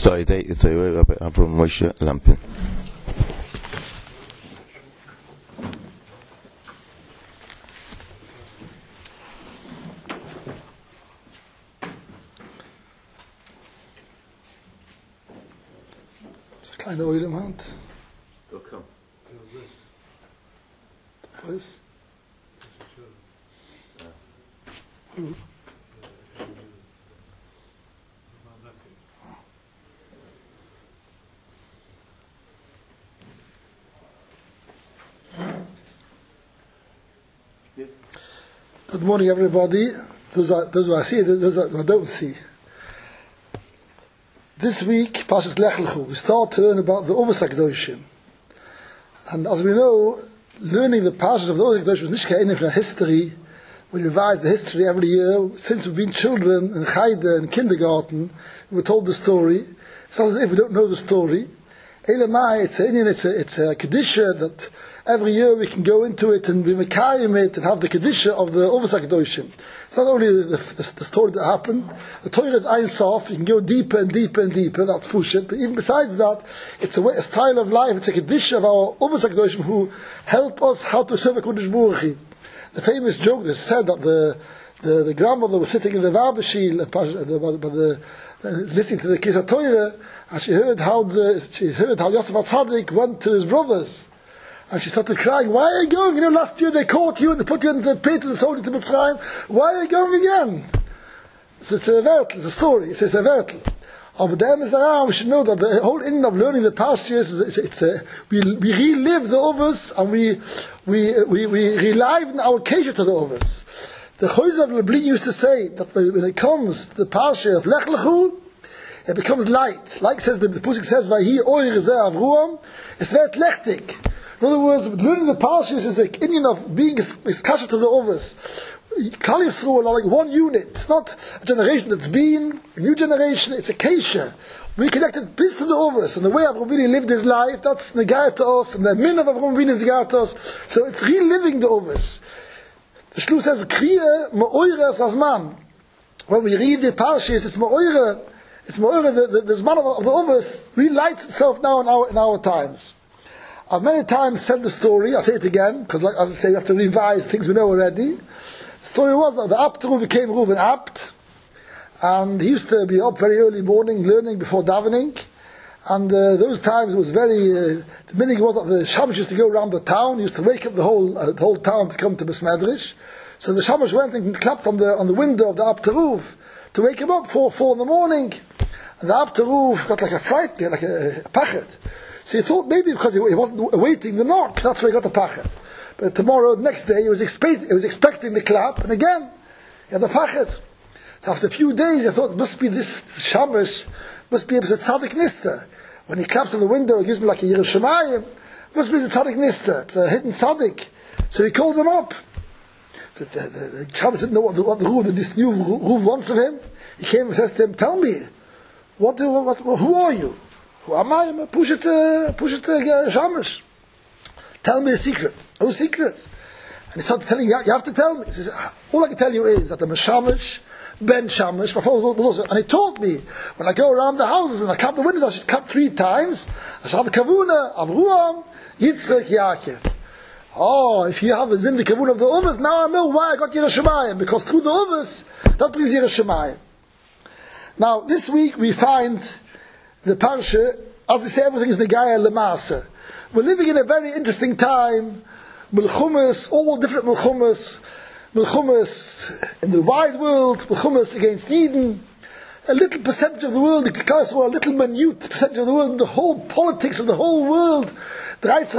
Saturday, it's Rabbi Avram Moshe Lampin. Kleine Öl im Hand. Willkommen. Was? Good morning, everybody. Those who I see, those who I don't see. This week, Parshas Lech Lechu, we start to learn about the Ovos HaKadoshim. And as we know, learning the Parshas of the Ovos HaKadoshim is not only from history. We revise the history every year. Since we've been children in Chayde and kindergarten, we were told the story. It's not as if we don't know the story. Elamai, it's a Kedusha that every year we can go into it and be Mekayim it and have the Kedusha of the Ovos HaKadoshim. It's not only the story that happened. The Torah is Ein Sof. You can go deeper and deeper and deeper. That's Pushet. But even besides that, it's a style of life. It's a Kedusha of our Ovos HaKadoshim who help us how to serve HaKadosh Baruch Hu. The famous joke that said that the grandmother was sitting in the Vabashil listening to the Kisah Torah, and she heard how Yosef HaTzadik went to his brothers. And she started crying, why are you going? You know, last year they caught you and they put you in the pit and sold you to Mitzrayim. Why are you going again? So it's a vertel, it's a story, it's a vertel. But we should know that the whole ending of learning the past years is we relive the Ovos and we relive our occasion to the Ovos. The Chozeh of Lublin used to say that when it comes to the Parsha of Lech Lechu, it becomes light. Like says the Pusik says, "Vahi oir zeh Avruam," it's very lechtig. In other words, learning the Parshas is an Indian of being iskasha to the Ovos. Klal Yisrael are like one unit. It's not a generation that's been, a new generation, it's a Kesha. We connected peace to the Ovos, and the way Avraham Avinu lived his life, that's Negaya to us, and the min of Avraham Avinu is Negaya to us. So it's reliving the Ovos. The Shlu says, Kriya ma'oire as Azman. When we read the Parshas, it's ma'oire, the Zman of the Ovos relights itself now in our times. I've many times said the story, I'll say it again, because like as I say, we have to revise things we know already. The story was that the Abt Ruv became Reuven Abt, and he used to be up very early morning, learning before davening, and those times it was very, the meaning was that the Shamash used to go around the town, he used to wake up the whole town to come to Besmedrish. So the Shamash went and clapped on the window of the Abt Ruv to wake him up for 4 in the morning, and the Abt Ruv got like a fright, like a pachet. So he thought maybe because he wasn't awaiting the knock, that's why he got the pachet. But next day, he was expecting the clap, and again, he had the pachet. So after a few days, I thought, must be this Shabbos, must be a tzaddik nista. When he claps on the window, he gives me like a Yerushalayim, must be a tzaddik nista, it's a hidden tzaddik. So he calls him up. The Shabbos didn't know what this new Ruv wants of him. He came and says to him, tell me, who are you? Who am I? I'm a Pushet Shamash. Tell me a secret. No secrets. And he started telling you have to tell me. He says, all I can tell you is that I'm a Shamash, Ben Shamash, my father was also, and he taught me, when I go around the houses and I clap the windows, I should clap 3 times. I should have a Kavuna, Avruam, Yitzchak, Yaakov. Oh, if you have a Zim, the Kavuna of the Ovos, now I know why I got Yerushalayim, because through the Ovos, that brings Yerushalayim. Now, this week we find the Parsha, as we say, everything is Negaya Lemasa. We're living in a very interesting time. Milchumas, all different Milchumas in the wide world, Milchumas against Eden. A little percentage of the world, a little minute percentage of the world, the whole politics of the whole world. It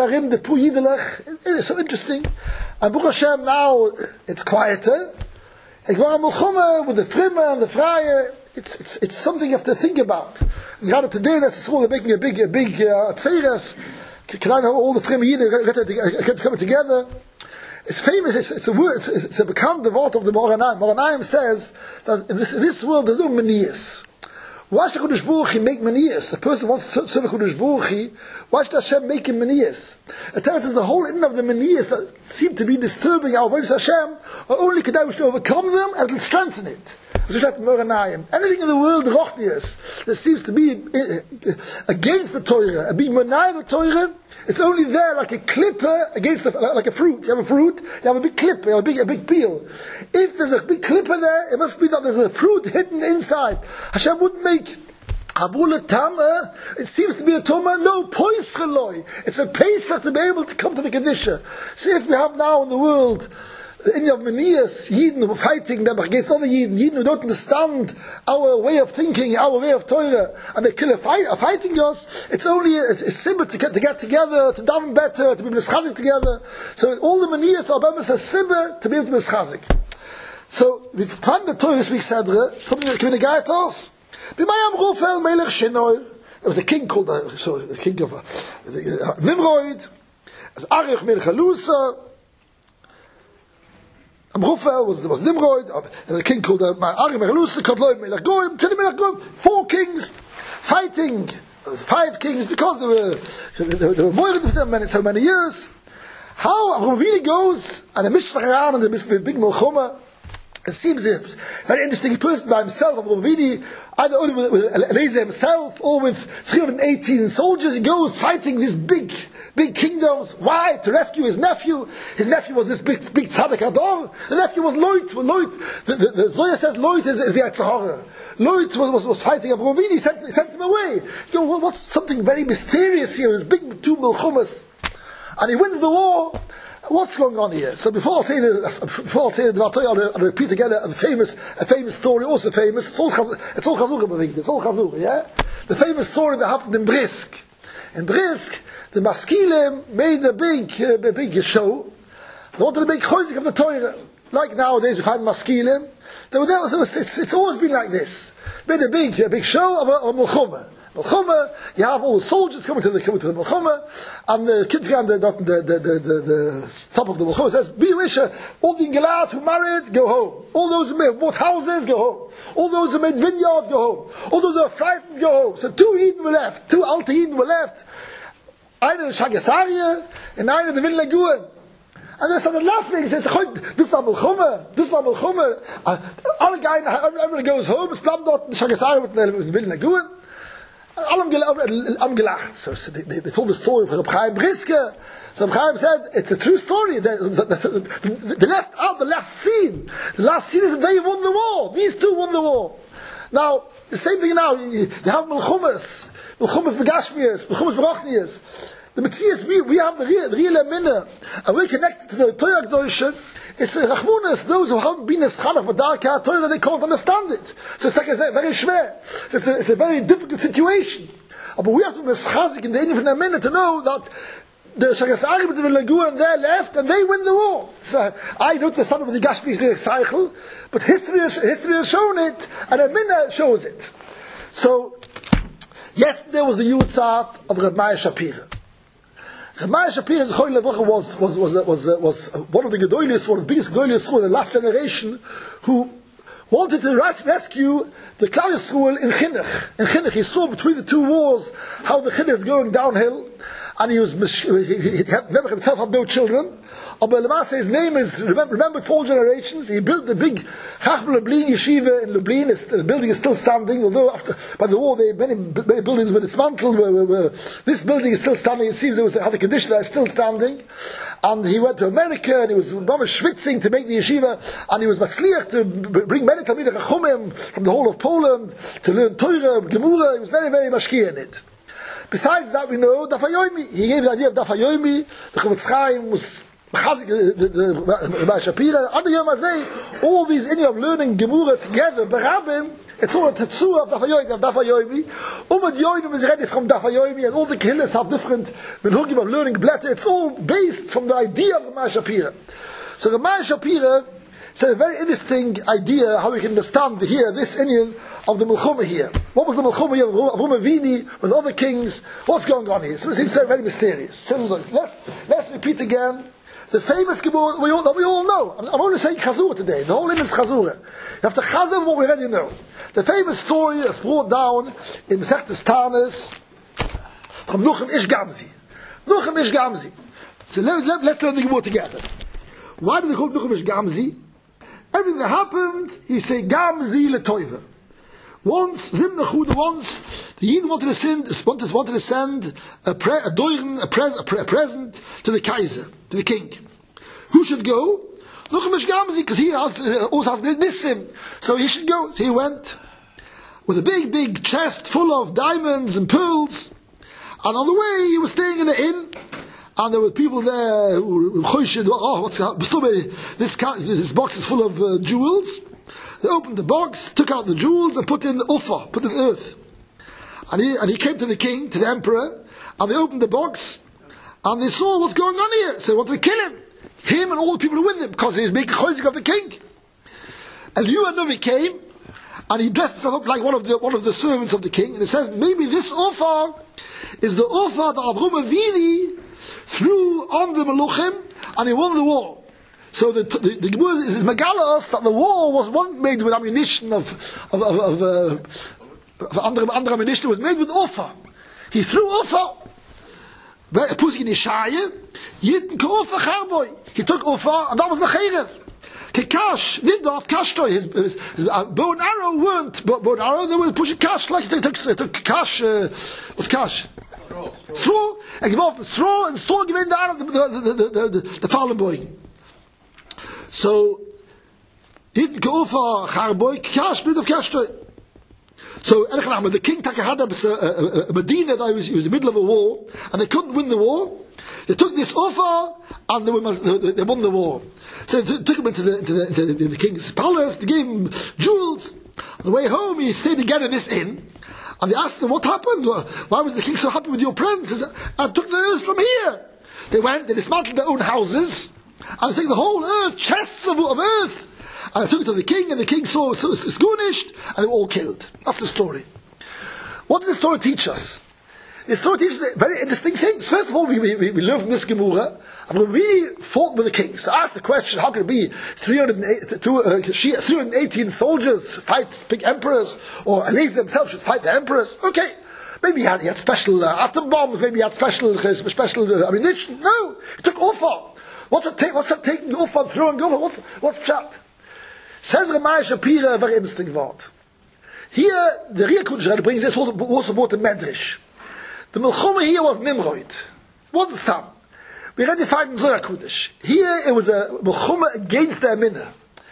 is so interesting. And Baruch Hashem, now it's quieter. Milchuma with the Frimme and the Freie. It's something you have to think about. And today, that's all they're making a big tzeres. Can I know all the Frimme get coming together? It's famous. It's a word. It's a become the word of the Moranayim. Moranayim says that in this world there's no manias. Why should Kodesh Baruch Hu make manias? A person wants to serve Kodesh Baruch Hu. Why should Hashem make him manias? It tells us the whole end of the manias that seem to be disturbing our voice Hashem are only Kedai wish to overcome them and it'll strengthen it. Anything in the world, Rochnius, that seems to be against the Torah, and being Manai the Torah, it's only there like a clipper against like a fruit. You have a fruit, you have a big clipper, you have a big peel. If there's a big clipper there, it must be that there's a fruit hidden inside. Hashem wouldn't make Abula Tama, it seems to be a Toma, no, Poischeloi. It's a Pesach to be able to come to the Kedusha. See, if we have now in the world the Inyan of Manias, Yidden who are fighting them against other Yidden, Yidden who don't understand our way of thinking, our way of Torah, and they are fighting us, it's only a symbol to get together, to daven better, to be mischazik together. So all the Manias are a symbol to be able to be mischazik. So, we find the Torah this week, Sedra, something that can be a guide to us. It was a king called the king of Nimrod, as Arich Melech Halusa. Amrufel was Nimrod, a king called Arich Melech Halusa, Kodloi Melech Goyim, Tili Melech Goyim, 4 kings fighting, 5 kings, because they were more than them so many years. How Avram Avinu goes, and the Mishnah around, and the big Melchoma, it seems a very interesting person by himself, Avram Avinu, either only with Eliezer himself, or with 318 soldiers. He goes fighting these big kingdoms. Why? To rescue his nephew. His nephew was this big tzaddik Ador. The nephew was Lot. The Zohar says Lot is the Yitzhahara. Lot was fighting Avram Avinu. He sent him away. What's something very mysterious here? There's big 2 milchumas. And he wins the war. What's going on here? So before I'll say the I'll repeat again a famous story, also famous. It's all Chazura, yeah? The famous story that happened in Brisk. In Brisk, the Maskilim made a big show. They wanted to make choizik of the Torah. Like nowadays we find Maskilim. They were there, it's always been like this. Made a big show of Melchoma. Melchoma, you have all the soldiers coming to the Melchoma, and the kids on the top of the Melchoma says, Biwisha, all the Ingelat who married, go home. All those who bought houses, go home. All those who made vineyards, go home. All those who are frightened, go home. So 2 Eden were left, 2 Alte Eden were left. Einer the Shagasaria, and einer the Vin Lagoon. And they started laughing. They said, "This is Melchoma. This is Melchoma." Alle guy, everyone goes home. Es bleibt dort the Shagasaria with the Vin Lagoon. Gelacht. So they told the story of Reb Chaim Brisker. So Reb Chaim said, it's a true story. They left out the last scene. The last scene is that they won the war. These 2 won the war. Now, the same thing now. You have Melchumas Begashmias, Melchumas Berochnias. The Metzias, we have the real Emina, and we're connected to the Torah Kedosha. It's Rachmunas, those who haven't been Eschalach, but Darka Torah, they can't understand it. So it's like very schwer. It's a very difficult situation. But we have to be Meschazik in the end of an Emina to know that the Shagasari with the Lagoon and they left, and they win the war. So I don't understand what the Gashmi is the cycle, but history has shown it, and Emina shows it. So, yesterday was the Yutzat of Reb Meir Shapira. Reb Meir Shapira's Choy Levacha was one of the Gedolis, one of the biggest Gedolis in the last generation, who wanted to rescue the Klal Yisrael in Chinuch. In Chinuch, he saw between the 2 wars how the Chinuch is going downhill, and he never himself had no children. But his name is remembered for all generations. He built the big Chacham Lublin Yeshiva in Lublin. The building is still standing, although by the war many buildings were dismantled. This building is still standing. It seems had a condition that is still standing. And he went to America, and he was schwitzing to make the yeshiva, and he was matzliach to bring many Talmidei Chachomim from the whole of Poland to learn Torah, Gemura. He was very, very mashkiach in it. Besides that, we know Daf HaYomi. He gave the idea of Daf HaYomi. The Chavetz Chaim was the Meir Shapira. Under Yom Hazeh, all these idea of learning Gemura together, Berabim, it's all a Tetsuah of Daf HaYomi. Umad Yoinim is ready from Daf HaYomi, and all the Kehillas have different Menhugim of learning Blätter. It's all based from the idea of Meir Shapira. So the Meir Shapira said a very interesting idea how we can understand here this Indian of the Melchoma here. What was the Melchoma here of Avram Avinu with other kings? What's going on here? So it seems very mysterious. So let's repeat again the famous Gemara that we all know. I'm only saying Chazura today. The whole name is Chazura. You have to Chazur what we already know. The famous story that's brought down in Masechtas Tanis from Nuchem Ish Gamzi. Nuchem Ish Gamzi. So let's learn the Gemara together. Why do they call Nuchem Ish Gamzi? Everything that happened, he said, Gam zi letoive. Once, the Yidden wanted to send a present to the Kaiser, to the king. Who should go? Because he also has Nissim. So he should go. So he went with a big chest full of diamonds and pearls. And on the way, he was staying in an inn. And there were people there who this box is full of jewels. They opened the box, took out the jewels, and put in the ufa, put in earth. And he came to the king, to the emperor, and they opened the box, and they saw what's going on here. So they wanted to kill him and all the people who were with him, because he was making choizik of the king. And Eliyahu came, and he dressed himself up like one of the servants of the king, and it says maybe this ufa is the ufa that Avraham Avinu threw on the Meluchim, and he won the war. So the Gemara is Megalos that the war wasn't made with ammunition of under ammunition. It was made with Ufa. He threw Ufa. Pusik in Yeshaya, Yitten Ufa Charboy. He took Ufa, and that was the Cherev. Kekash, Nidov, Kashtoy. His bow and arrow weren't bow and arrow. They were pushing cash like they took cash. What's cash? Straw. And give off straw and straw. Give in the arrow the fallen boy. So, Yitten Ufa Charboy, Kash, Nidov, Kashtoy. So, the king had a Medina that was in the middle of a war, and they couldn't win the war. They took this offer, and they won the war. So they took him into the king's palace, they gave him jewels. On the way home, he stayed again in this inn, and they asked him, what happened? Why was the king so happy with your presence? He said, I took the earth from here. They went, they dismantled their own houses, and they took the whole earth, chests of earth. And I took it to the king, and the king saw it astonished, and they were all killed. That's the story. What does the story teach us? The story teaches very interesting things. First of all, we learn from this Gemara, and we really fought with the king. So I asked the question, how can it be 318 soldiers fight big emperors, or Eliezer himself should fight the emperors? Okay. Maybe he had special atom bombs, maybe he had special ammunition. No, he took Ufa. What's that taking Ufa and throwing Ufa? What's pshat? Says Ramai Shapira, a very interesting word. Here, the Ria Kudrash brings this also about the Medrash. The Melchoma here was Nimrod. It wasn't Stam. We already find in Zohar Kudrash. Here, it was a Melchoma against the Aminah.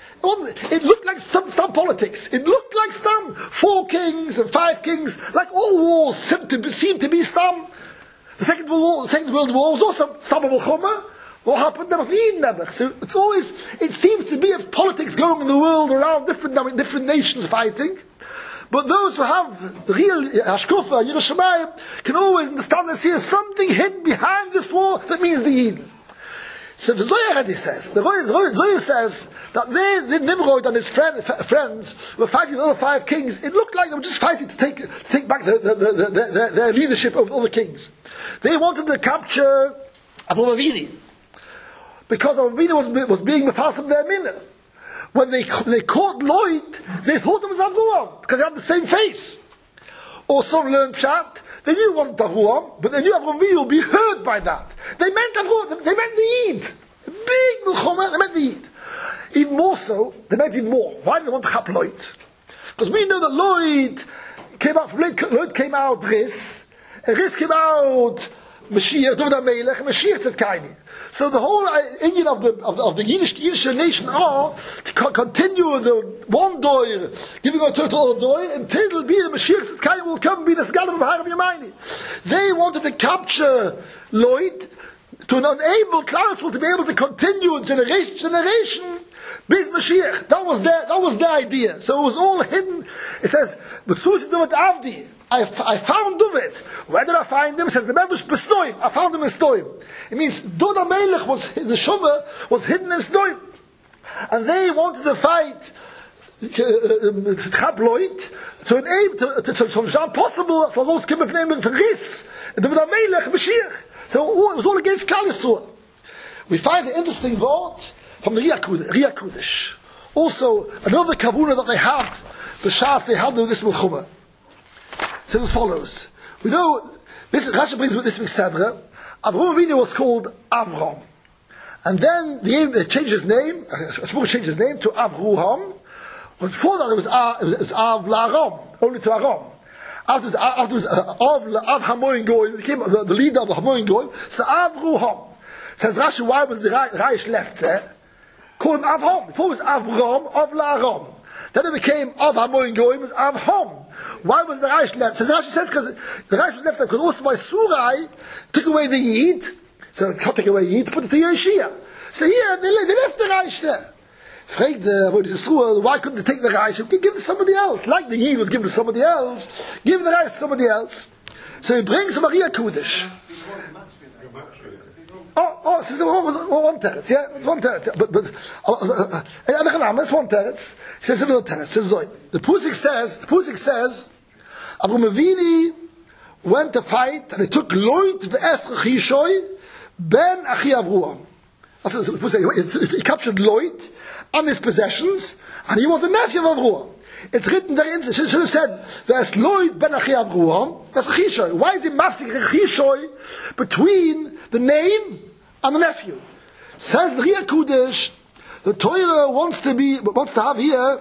It looked like Stam politics. It looked like Stam. 4 kings and 5 kings, like all wars seemed to be Stam. The Second World War was also Stam and Melchoma. What happened? So it seems to be a politics going in the world around different nations fighting. But those who have the real Hashkufa, Yerushalayim, can always understand that there's something hidden behind this war that means the Eden. So the Zohar already says, Zohar says that Nimrod and his friends were fighting the other 5 kings. It looked like they were just fighting to take back their leadership over all the kings. They wanted to capture Avraham Avinu, because Avinu was being Mefasem their Minah. When they caught Lloyd, they thought it was Avraham, because they had the same face. Or some learned Pshat, they knew it wasn't Avraham, but they knew Avraham Avinu would be hurt by that. They meant Avraham, they meant the Eid. Big Melchoma, they meant the Eid. Even more so, they meant even more. Why did they want to chap Lloyd? Because we know that Lloyd came out Riz, and Riz came out Mashiach, David HaMelech, and Mashiach Tzedkani. So the whole Indian of the Yiddish nation are to continue the one door, giving a total door, until the Mashiach Tzedkani will come and be the Sgalim of Harav Yamayni. They wanted to capture Lloyd to enable Clarksville to be able to continue generation Biz Mashiach. That was their idea. So it was all hidden. It says, but Avdi, I found David. Where did I find him? It says the Medrash B'Snoim. I found him in Snoim. It means Dod HaMelech the Shumah was hidden in Snoim. And they wanted to fight Chab Lloyd to enable to so impossible so those came from Ris and Dod HaMelech Mashiach. So it was all against Klal Yisrael. We find an interesting word from the Ria Kudrash. Also, another kavuna that they had, the Shas they had with this Melchoma. It says as follows. We know, Rashi brings with this week's Sedra, Avraham Avinu was called Avram. And then they changed his name. Shmuel changed his name to Avruham. But before that, it was Av La'aram, only to Aram. After it was Av Hamoyin Goyim, became the leader of the Hamoyin Goyim. So Avruham. Says Rashi, why was the Reich left there? Call him Avham. Before it was Avram, Av La'aram. Then it became Av Hamoyin Goyim, it was Avham. Why was the Reich left? Says Rashi says because the Reich was left there because also by Surai took away the Yid. So they can't take away Yid, put it to Yeshia. So here they left the Reich there. Why couldn't they take the Reich and give it to somebody else? Like the Yid was given to somebody else, give the Reich to somebody else. So he brings Maria Kudish. One teretz, yeah, it's one teretz. But it's one teretz. He says another teretz. Says the Pusik says, Avraham Avinu went to fight and he took Loit v'es Chishoy ben Achi Avruam. He captured Loit and his possessions, and he was the nephew of Avruam. It's written there. It should have said, "There's Loit ben Achi Avruam." That's Chishoy. Why is he mafsik Chishoy between the name and the nephew? Says the Ria Kudish, the Torah wants to have here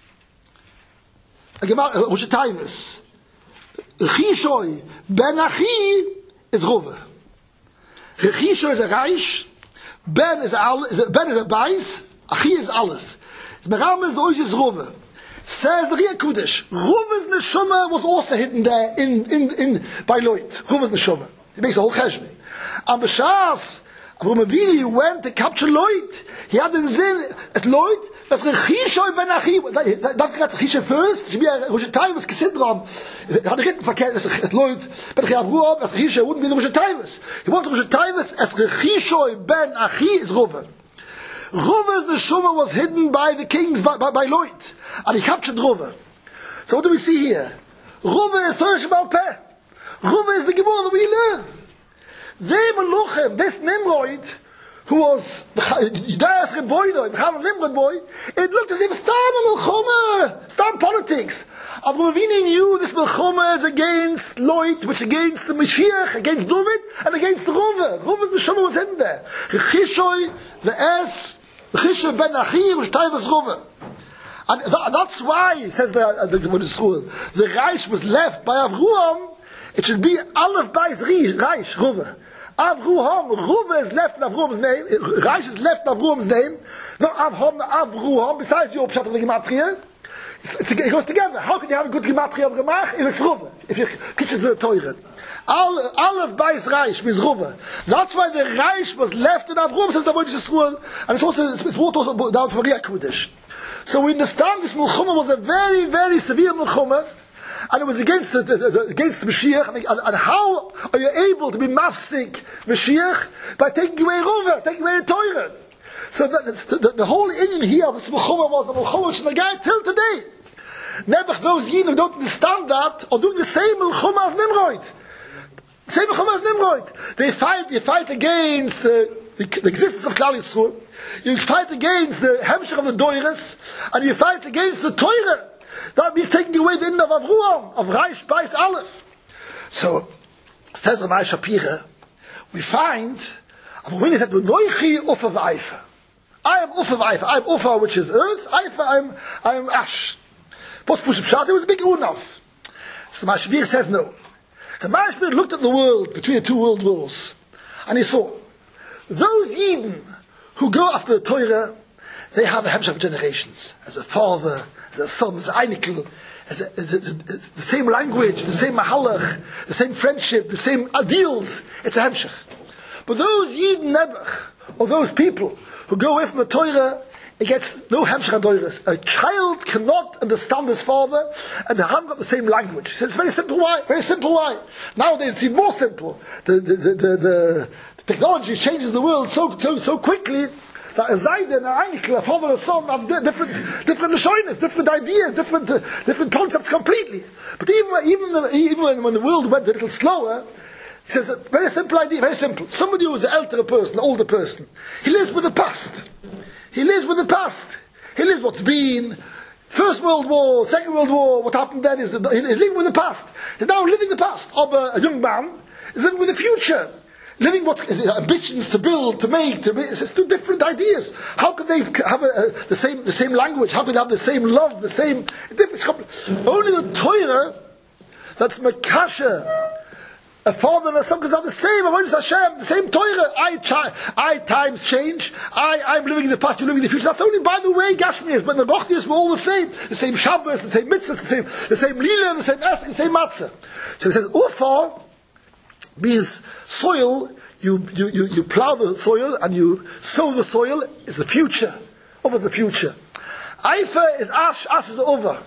a Gemara Roshatavis. Chishoy ben Achi is Rove. Chishoy is a Reich. Ben is a Beis. Achi is Aleph. Meram is the Oish is Rove. Says the Ria Kudish, Ruva's neshama was also hidden there in by Loit. Ruva's neshama. He makes a whole cheshbon. And B'shas, Avraham Avinu went to capture Loit. He had in Zin as Loit. That's Chishoy ben Achi. Darf gerade Chishoy first. Should be a Roshatavis Kesidram. Had a written verkehrt as Loit ben Achi Avruam. As Chishoy wouldn't be the Roshatavis. He wants Roshatavis as Chishoy ben Achi is Ruva. Ruva's neshama was hidden by the kings by Loit. And he captured Rove. So what do we see here? Rove is Torah Shebal Peh. Rove is the Gemara that we learn. They Meluchem, this Nimrod, who was Yudayas Reboino, Abraham Nimrod boy, it looked as if Stam Melchoma, Stam politics. Avraham Avinu knew this Melchoma is against Loit, which against the Mashiach, against David, and against the Rove. Rove's neshama was hidden there. Chishoy, the S, Chishoy ben Achi, which time was Rove. And that's why, says the Reich was left by Avruam, it should be Aleph Beis Reich, Ruve. Ruve is left in Avruam's name, Reich is left in Avruam's name, no Avruam, besides your Pshat of the Gematria, it goes together. How can you have a good Gematria of Gemach if it's Ruve, if you teach it to the Torah? Aleph Beis Reich means Ruve. That's why the Reich was left in Avruam, says the Moshe Yisrael, and it's brought also down from Ria Kudish. So we understand this Melchoma was a very, very severe Melchoma, and it was against the Mashiach. And how are you able to be mafsik Mashiach? By taking away Rove, taking away the Torah. So the whole Indian here of this Melchoma was a Melchoma Shnagay till today. Nebuch, those Yidden who don't understand that are doing the same Melchoma as Nimrod. Same Melchoma as Nimrod. They fight against the existence of Klal Yisrael. You fight against the Hemshech of the Doires, and you fight against the Torah. That means taking away the end of Avruam, of Reich Beis Aleph. So, says Ramai Shapira, we find, Avruam said, Noichi Ufa v'Aifa. I am Ufa v'Aifa. I am Ufa, which is earth. Aifa, I am ash. Post Pushim Shat, it was a big Unav. So Ramai Shapira says no. The Ramai Shapira looked at the world, between the two world wars, and he saw, those Yidden who go after the Torah, they have a hemshech of generations. As a father, as a son, as an einikel, as the same language, the same mahalach, the same friendship, the same ideals. It's a hemshech. But those Yid Nebuch, or those people who go away from the Torah, it gets no hemshech adoiris. A child cannot understand his father, and they haven't got the same language. So it's very simple. Why? Very simple. Why? Nowadays it's even more simple. The technology changes the world so quickly that a Zayd and a Einikl, a father and a son, have different Lashonis, different ideas, different concepts completely. But even when the world went a little slower, he says a very simple idea, very simple. Somebody who is an elder person, an older person, he lives with the past. He lives with the past. He lives what's been. First World War, Second World War, what happened then is he's living with the past. He's now living the past. Of a young man is living with the future. living what ambitions to build, to make, it's two different ideas. How could they have the same language? How could they have the same love, the same different? Only the Torah that's Makasha, a father and a son, because they're the same. Avodas Hashem, the same Torah. I times change. I'm living in the past. You're living in the future. That's only by the way Gashmias, but the Rochnias were all the same. The same Shabbos, the same mitzvahs, the same Lila, the same Esek, the same Matzah. So he says, Ufa means soil. You plow the soil and you sow the soil. Is the future. Ufa is the future. Aifa is ash. Ash is over.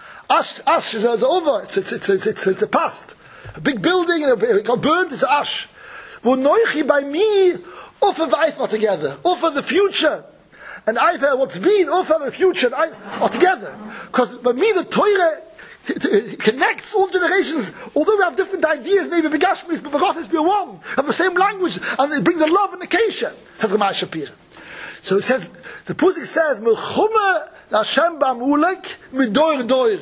Ash is over. It's a past. A big building and it got burnt, it's ash. Wo noichi by me, offer v'aifa together. Offer the future. And aifa what's been, offer the future and aifa are together. Because by me the Torah connects all generations. Although we have different ideas, maybe begashmis, but begottes be one. Have the same language and it brings a love and a kesha. Says Ramah Shapira. So it says, the Pusik says, Melchuma Hashem ba'amulek midoir doir.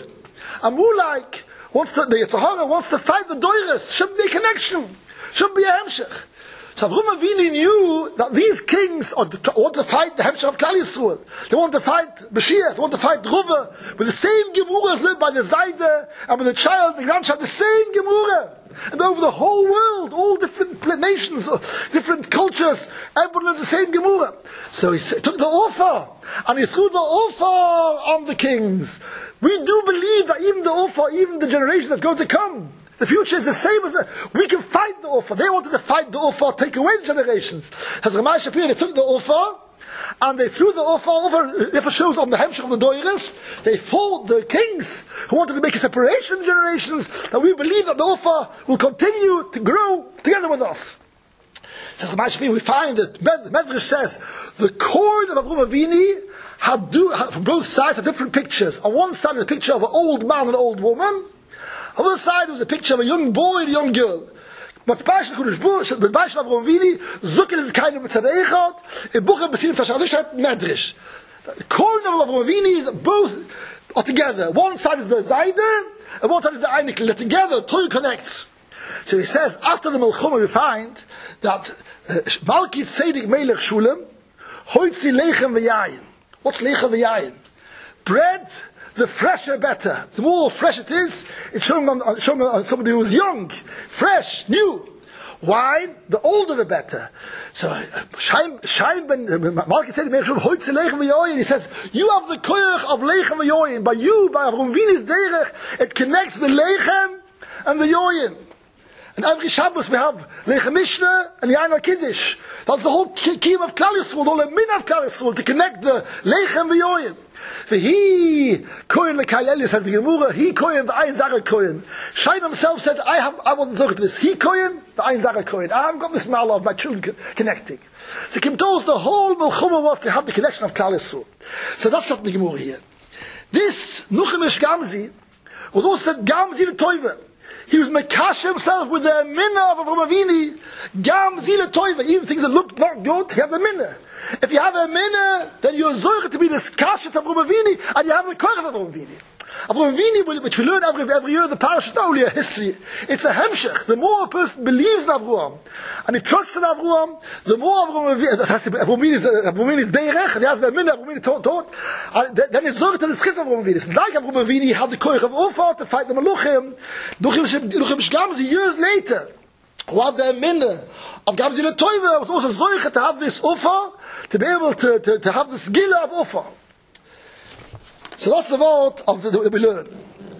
Amulek the Yitzhahara wants to fight the Doiris. Should be a connection. Should be a Hemshech. So Avraham Avinu knew that these kings want to fight the Hemshech of Klal Yisrael. They want to fight Mashiach. They want to fight Ruvah. With the same Gemurah lived by the Zayda and with the child, the grandchild, the same Gemurah. And over the whole world, all different nations, different cultures, everyone knows the same Gemurah. So he took the offer and he threw the offer on the kings. We do believe that even the offer, even the generation that's going to come, the future is the same as we can fight the offer. They wanted to fight the offer, take away the generations. As Ramah Shapira, they took the offer and they threw the offer over. If it shows on the Hemshech of the Doiris, they fought the kings who wanted to make a separation of generations. That we believe that the offer will continue to grow together with us. As Ramah Shapira, we find that Medrash says the cord of Avraham Avinu from both sides had different pictures. On one side was a picture of an old man and an old woman. On the other side was a picture of a young boy and a young girl. But Baishal Avraham Avinu, Zucker is kind of Tzadeichot, in Bucher Besilim Tashadushat Medrash. The coin of Avraham Avinu is both are together. One side is the Zayda, and one side is the Einikl. They're together, Torah connects. So he says, after the Melchuma we find that Malki Tzedek Melech Shulem, Hoitzi Lechem V'Yayin. What's Lechem V'Yayin? Bread, the fresher better. The more fresh it is, it's showing on somebody who is young, fresh, new. Wine, the older the better. So, Shaim ben Malki said, Hoitzi Lechem V'Yayin. He says, you have the koyach of Lechem V'Yayin. By you, by Avraham Avinu's derech, it connects the Lechem and the Yoyin. And every Shabbos we have Lechem Mishnah and Yain HaKiddush. That's the whole kiyum of Klal Yisrael, the whole min of Klal Yisrael, to connect the Lechem v'Yoyim. He Kohen Lekayel, says the Gemara, he Kohen, the Ayin Zara Kohen. Shaim himself said, I wasn't talking to this. He Kohen, the Ayin Zara Kohen. I haven't got this mala of my children connecting. So Kim Tos, the whole Melchuma was to have the connection of Klal Yisrael. So that's what the Gemara here. This Nuchemish Gamzi was also said Gamzi the Toiva. He was Mekash himself with the minna of Avraham Avinu. Gam zile toiva. Even things that look not good, he has the minna. If you have a minna, then you're zoichet to be this kashet of Avraham Avinu, and you have the koich of Avraham Avinu. Avraham Avinu, which we learn every year, the parish is not only a history, it's a hemshech. The more a person believes in Avraham, and he trusts in Avraham, the more Avraham Avinu is derech, and he has the minna Avraham Avinu taught, then he's zoichet to the schis of Avraham Avinu. It's like Avraham Avinu, he had the koich of Ophar to fight the Maluchim. Nuchemish Gamzi, years later, who had the minna of Gamzi Letoiva, was also zoichet to have this Ophar, to be able to have this gila of Ophar. So that's the word of that we learn.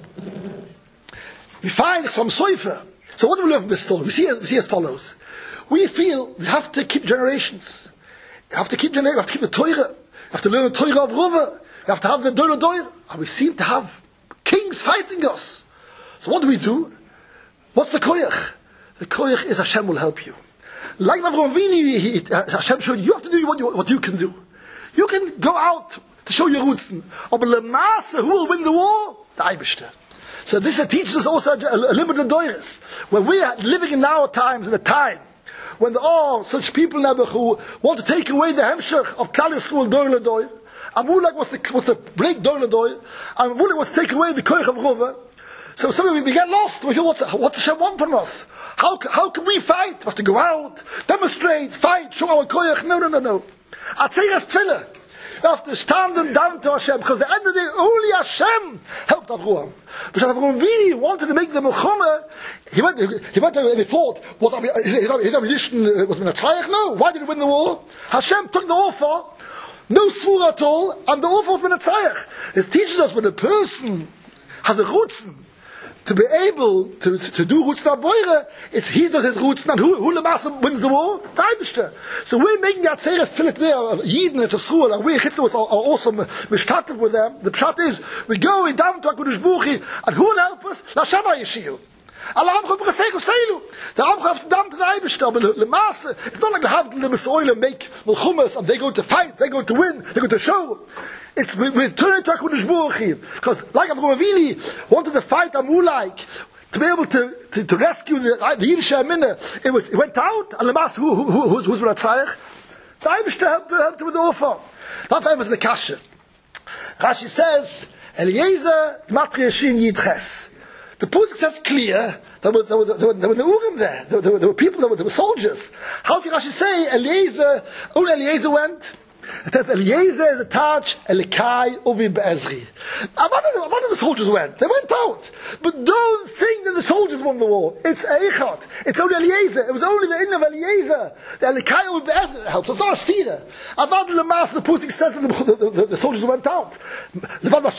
We find some soifer. So what do we learn from this story? We see as follows. We feel we have to keep generations. We have to keep the Torah. We have to learn the Torah of Ruvah. We have to have the Doir. And we seem to have kings fighting us. So what do? What's the koyach? The koyach is Hashem will help you. Like Avraham Avinu, Hashem showed you have to do what you can do. You can go out to show your roots. But who will win the war? The Eibishter. So this teaches us also a limited doiris. When we are living in our times, in a time when there are such people now who want to take away the hemshech of Klal Yisrael doir ledoir, Amulek was to break doir ledoir, and Amulek was to take away the koich of Ruvah. So we get lost. We feel, what's Hashem want from us? How can we fight? We have to go out, demonstrate, fight, show our koyach. No. Atzeres tefillah. We have to stand and down to Hashem, because at the end of the day, only Hashem helped Avraham. But Avraham really wanted to make the Melchama. He went there and he thought, his ammunition was Menatzayach? No. Why did he win the war? Hashem took the offer, no svur at all, and the offer was Menatzayach. This teaches us when a person has a rutzen, to be able to do Rutzen Aboire, it's he does his Rutzen, and who Lemasa wins the war? The Eibishter. So we're making Atzeres Tefillah there, Yidden, it's a Schul, and we Hitler are also mishtatel with them. The pshat is, we go in down to HaKadosh Baruch Hu, and who will help us? Lashem HaYeshiu. Allah Amcha B'Chaseichu Seilu. The Amcha have to down to the Eibishter, but Lemasa, it's not like the Havd Lemesoil and make Melchumas, and they go to fight, they go to win, they go to show. It's we turn to HaKadosh Baruch Hu, because like Avraham Avinu wanted to fight Amulek to be able to rescue the Yiddish Minna. It went out, and the master who's Ratzayach, the Eibishter helped with the offer. That time was the Kasha. Rashi says, Eliezer Matri Yeshin Yidches. The Pusik says clear, there were Neurim there. There were people, there were soldiers. How can Rashi say only Eliezer went? It says Eliezer is the Taj, Elikai, Uvi Be'ezri. One of the soldiers went. They went out. But don't think that the soldiers won the war. It's Eichot. It's only Eliezer. It was only the inn of Eliezer. The Elikai, Uvi Be'ezri helped. It's not a stira. Avad Lemas, the Pusik says that the soldiers went out. There was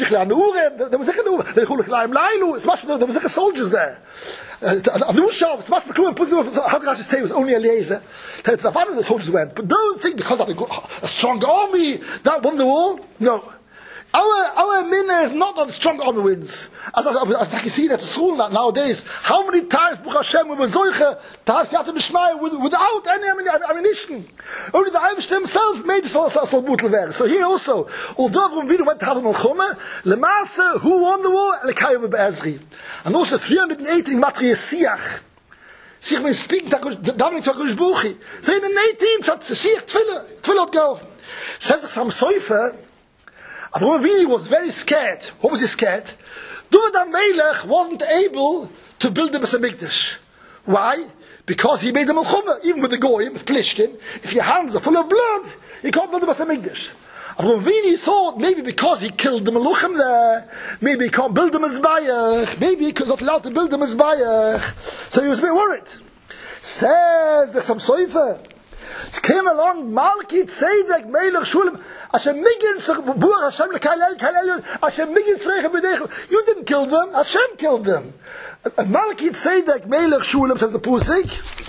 soldiers there. Anushav, it's much more cool. How did I say it was only Eliezer? It's a the soldiers went. But don't think because of a strong army that won the war. No. Our minna is not that the strong army wins. As I can see that school nowadays. How many times Baruch Hashem we were zoiche to have Siyata B'Shmai without any ammunition? Only the Eibishter himself made it so brutal there. So here also, although when we went to have a Melchama, Lemasa, who won the war? Elikayu Be'ezri. And also 380 Matri Yesiach. Sich means speaking to HaKadosh Baruch Hu. 318 Siach Tefillah geholfen. Says the Sam Sofer, Avraham Avinu was very scared. What was he scared? David HaMelech wasn't able to build the Beis HaMikdash. Why? Because he made the Melchama. Even with the Goyim, with Plishtim, if your hands are full of blood, you can't build the Beis HaMikdash. Avraham Avinu thought maybe because he killed the Meluchim there, maybe he can't build the Mizbayach, maybe he was not allowed to build the Mizbayach. So he was a bit worried. Says the Sam Sofer, it came along Malki Tzedek Melech Shulam Hashem Migin Buach Hashem Lekalel Hashem Migin Tzreich B'Dechu. You didn't kill them, Hashem killed them. Malki Tzedek Melech Shulam, says the Pusik.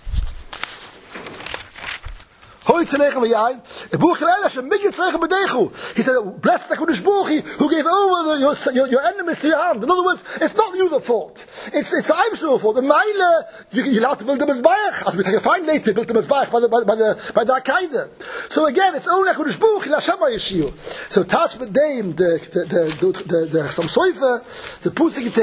He said, blessed HaKadosh Baruch Hu, who gave over your enemies to your hand. In other words, it's not you the fault. It's the Eibishter fault. The Meile, you're allowed to build the Mizbayach. As we take a fine later, built the Mizbayach by the Akaida. So again, it's only HaKadosh Baruch Hu, Hashem HaYeshiu. So Taj B'Deim, the Sam Sofer, the Pusik in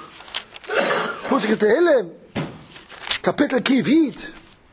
Tehillim, Kapitel Kivit.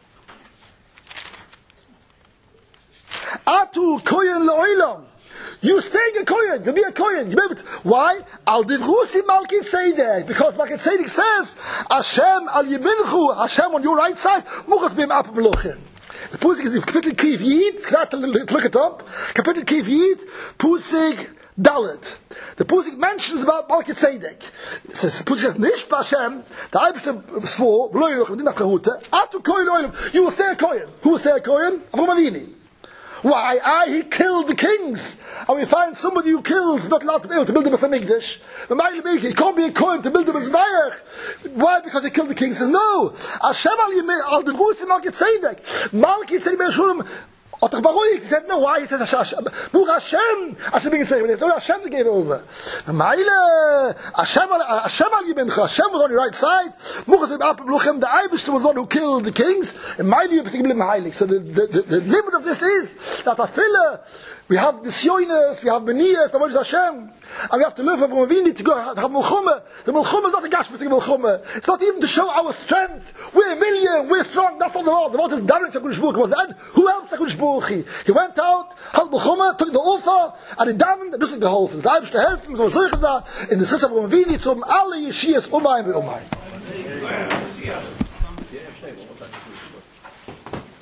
Atu koyen le'olam. You staying a koyen. You be a koyen. Why? Al divrusi Malki Tzedek. Because Malki Tzedek says, Hashem al yeminchu, Hashem on your right side, muchas b'im ap melochim. The Pusik is in Kapitel Kiv Yid. Look it up. Kapitel Kiv Yid, Pusik Dalet. The Pusik mentions about Malki Tzedek. It says, the Pusik says, Nish B'Hashem, the Eibishter swore, Atu koyen le'olam. You will stay a koyen. Who will stay a koyen? Avraham Avinu. Why? He killed the kings. And we find somebody who kills not allowed to be able to build the Beis HaMikdash. He can't be a Kohen to build the Mizbayach. Why? Because he killed the king. He says, no. Hashem al-Devrusi Malki Tzedek. Malki Tzedek he said, no, why? He says, Hashem. Hashem being saved. It's only Hashem that gave it over. Hashem was on your right side. The Eibishter was the one who killed the kings. So the limit of this is that we have the Sionis, we have Benias, the word is Hashem. And we have to live from Avini to go have Melchama. The Melchama is not a Gashmistic Melchama. It's not even to show our strength. We're a million, we're strong. That's not the Lord. The Lord is direct to HaKadosh Baruch Hu. Was the end. Who helps HaKadosh Baruch Hu? He went out, had Melchama, took the offer, and he davened, and this is the whole thing. The Eibishter helped him, so in the Schis of Avini, zum alle Yeshias Umayim ve Umayim.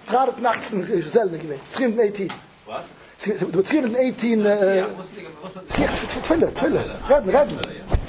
318 Gesellen gewesen. 318. Was? There were 318 Twille. Reden.